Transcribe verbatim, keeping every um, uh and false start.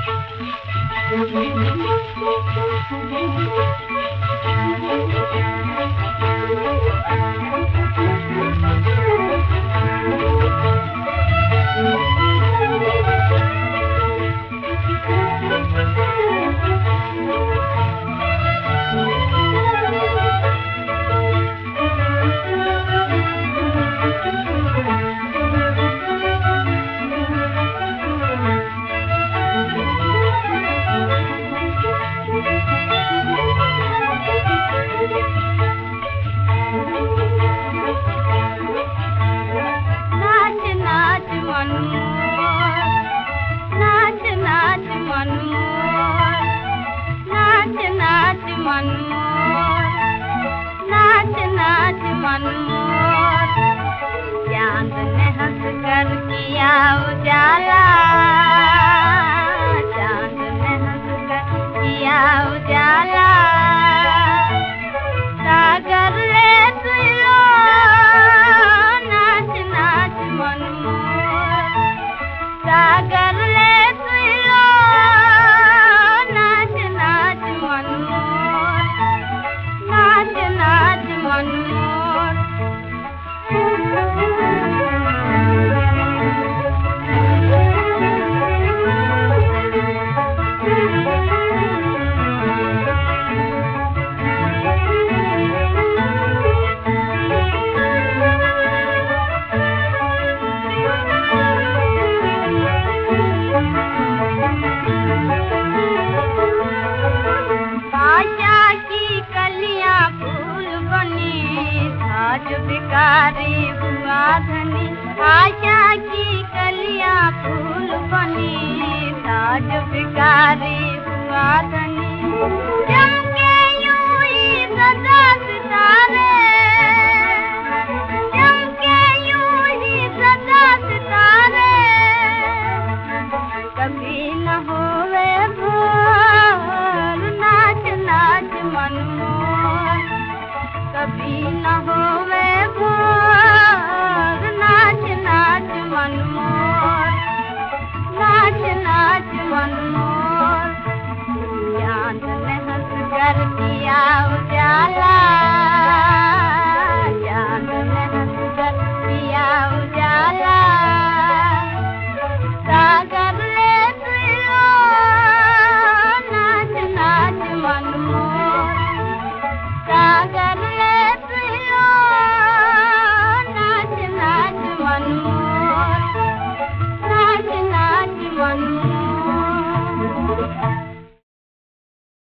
चांद ने हंस कर किया उजाला, चांद ने हंस कर किया उजाला। सागर रे सुनो नाच नाच मनमोर, सागर रे सुनो नाच नाच मनमोर, नाच नाच मनमोर। आज भिखारी हुआ धनी, आशा की कलियां फूल बनी, आज भिखारी हुआ धनी। चमके यूं ही सदा सितारे, चमके यूं ही सदा सितारे। कभी न होवे भोर नाच नाच मनमोर, कभी न होवे भोर नाच नाच मनमोर, नाच नाच मनमोर। चांद ने हंस कर दिया उजाला,